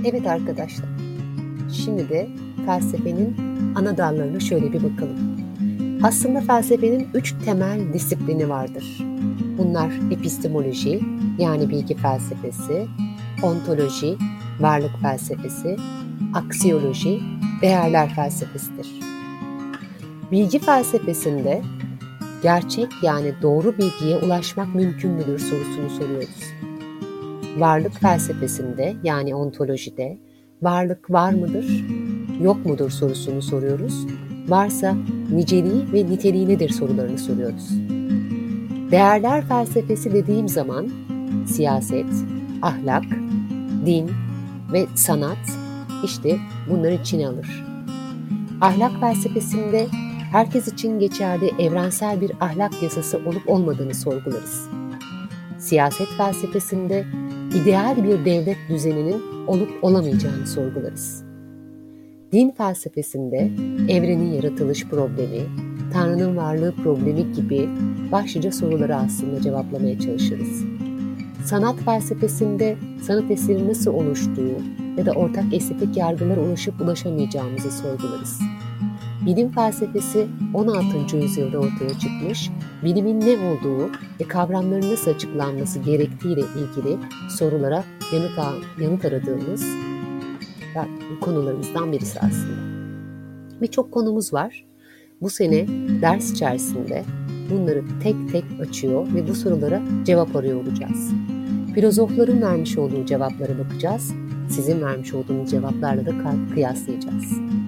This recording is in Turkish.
Evet arkadaşlar, şimdi de felsefenin ana dallarına şöyle bir bakalım. Aslında felsefenin 3 temel disiplini vardır. Bunlar epistemoloji, yani bilgi felsefesi, ontoloji, varlık felsefesi, aksiyoloji, değerler felsefesidir. Bilgi felsefesinde gerçek yani doğru bilgiye ulaşmak mümkün müdür sorusunu soruyoruz. Varlık felsefesinde yani ontolojide varlık var mıdır, yok mudur sorusunu soruyoruz. Varsa niceliği ve niteliği nedir sorularını soruyoruz. Değerler felsefesi dediğim zaman siyaset, ahlak, din ve sanat işte bunları içine alır. Ahlak felsefesinde herkes için geçerli evrensel bir ahlak yasası olup olmadığını sorgularız. Siyaset felsefesinde ideal bir devlet düzeninin olup olamayacağını sorgularız. Din felsefesinde evrenin yaratılış problemi, Tanrı'nın varlığı problemi gibi başlıca soruları aslında cevaplamaya çalışırız. Sanat felsefesinde sanat eseri nasıl oluştuğu ya da ortak estetik yargılara ulaşıp ulaşamayacağımızı sorgularız. Bilim felsefesi 16. yüzyılda ortaya çıkmış, bilimin ne olduğu ve kavramların nasıl açıklanması gerektiğiyle ilgili sorulara yanıt aradığımız konularımızdan birisi aslında. Birçok konumuz var. Bu sene ders içerisinde bunları tek tek açıyor ve bu sorulara cevap arıyor olacağız. Filozofların vermiş olduğu cevaplara bakacağız. Sizin vermiş olduğunuz cevaplarla da kıyaslayacağız.